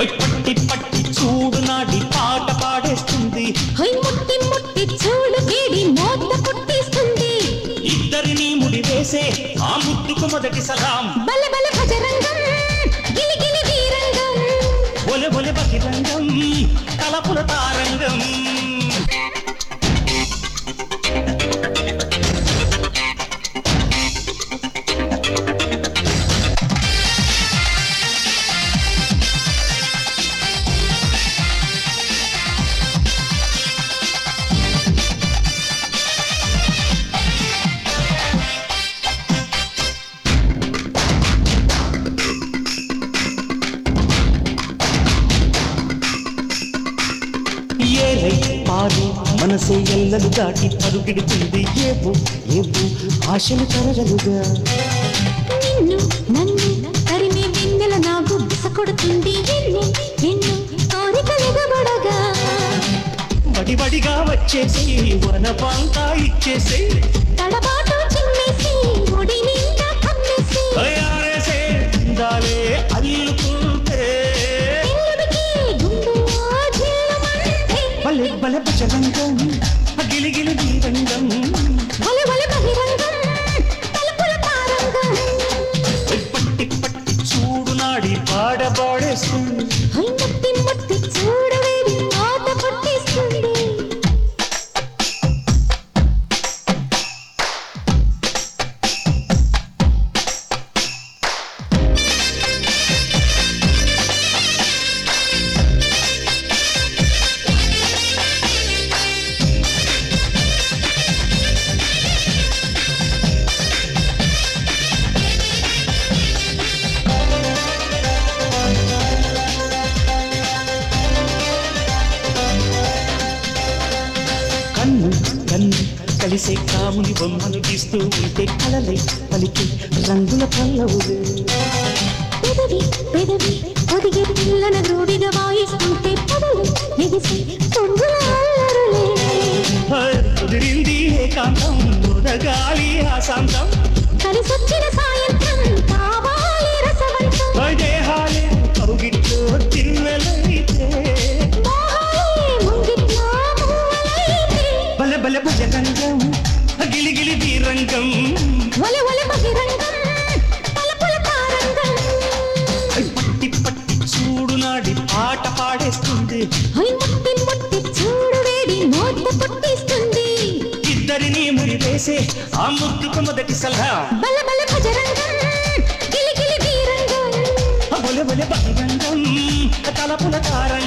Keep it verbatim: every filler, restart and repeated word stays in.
పట్టి పట్టి చూడు నాడి పాట పాడేస్తుంది ముట్టి ముట్టి చూడు వేడి మోత పుట్టిస్తుంది ఇద్దరిని ముడి వేసే ఆ ముద్దుకు మొదటి సలాం బల బల భజరంగం గిలి గిలి వీరంగం ఒలె ఒలె బహిరంగం తలపుల తారంగం పాడి మనసే ఎల్లలు దాటి పరుగిడుతుంది ఏవో ఏవో ఆశలు తరగలుగా నిన్ను నన్ను తరిమే వెన్నెల నాకు బుస కొడుతుంది ఎన్నో ఎన్నో కోరికలుగబడగా వడివడిగా వచ్చేసి వనపాంతా ఇచ్చేసి తడబాటు చిమ్మేసి ఒడి నిండా కమ్మేసి తయారేసే దాలే అల్లుకుంటే బలె బలె భజరంగం గిలి గిలి వీరంగం బలె బలె బహిరంగం తలుపుల తారంగం పట్టి పట్టి చూడు నాడి పాడ పాడేస్తుంది ముట్టి ముట్టి చూడు వేడి మోత పుట్టిస్తుంది కన్ను కన్ను కలిసే కాముని బొమ్మను గీస్తూ ఉంటే కలలై పలికి రంగుల పల్లవులు పెదవి పెదవి ఒదిగి పిల్లన గ్రూడిగా వాయిస్తుంటే పదలు ఎగిసి పొంగుల అల్లరులే కుదిరింది ఏకాంతం గాలి ఆశాంతం కలిసొచ్చిన సాయంత్రం కావాలి రసవంతం దేహాలే కౌగిట్లో తిన్నెలైతే బలె బలె భజరంగం గిలి గిలి వీరంగం ఒలె ఒలె బహిరంగం తలుపుల తారంగం పట్టి పట్టి చూడు నాడి పాట పాడేస్తుంది ముట్టి ముట్టి చూడు వేడి మోత పుట్టిస్తుంది ఇద్దరిని ముడి వేసే ఆ ముద్దుకు మొదటి సలహా బల బల భజరంగం గిలి గిలి వీరంగం బొలె బొలె బహిరంగం తలపుల తారంగం